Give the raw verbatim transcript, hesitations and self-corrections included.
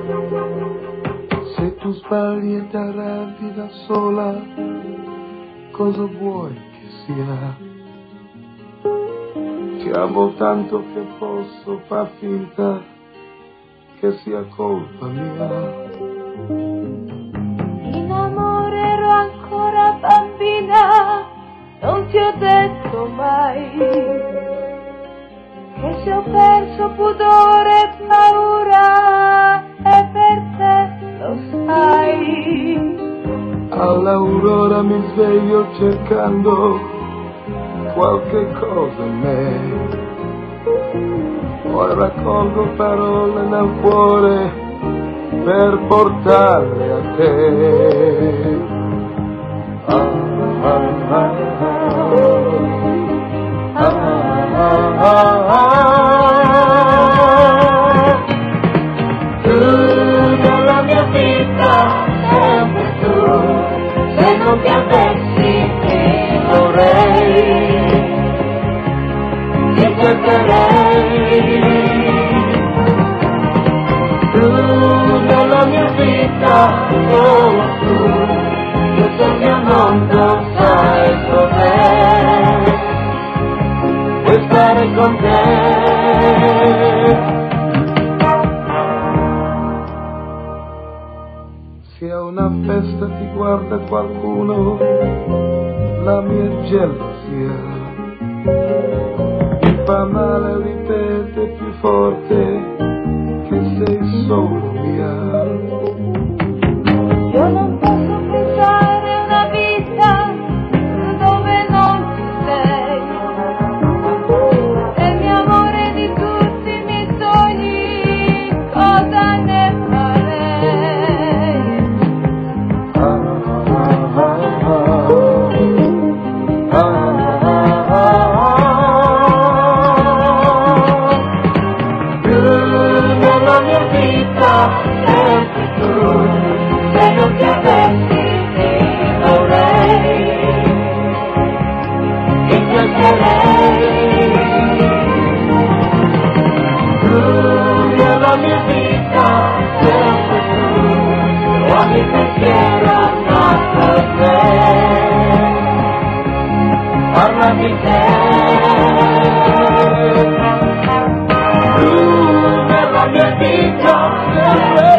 Se tu sbagli e ti arrabbi da sola, cosa vuoi che sia? Ti amo tanto che posso far finta che sia colpa mia. In amore ero ancora bambina, non ti ho detto mai che se ho perso pudore e paura è per te, lo sai. All'aurora mi sveglio cercando qualche cosa in me, poi raccolgo parole nel cuore per portarle a te. Ah, ah, ah, ah, ah, ah, ah. Tu nella mia vita, sempre tu, se non ti avessi ti vorrei, ti cercherei. Tu nella mia vita, solo tu, tutto il mio mondo sai cos'è, vuoi stare con te. Se a una festa ti guarda qualcuno, la mia gelosia mi fa male, ripete più forte che sei solo mia. Io non posso pensare a una vita dove non ci sei. Del mio amore, di tutti i miei sogni, cosa ne farei? Ah, ah, ah, ah, ah, ah. Tu nella mia vita, sempre tu, se non ti avessi ti vorrei, ti cercherei. Tu nella mia vita, sempre tu, ogni pensiero nato a te, parla di te. Tu nella mia vita, sempre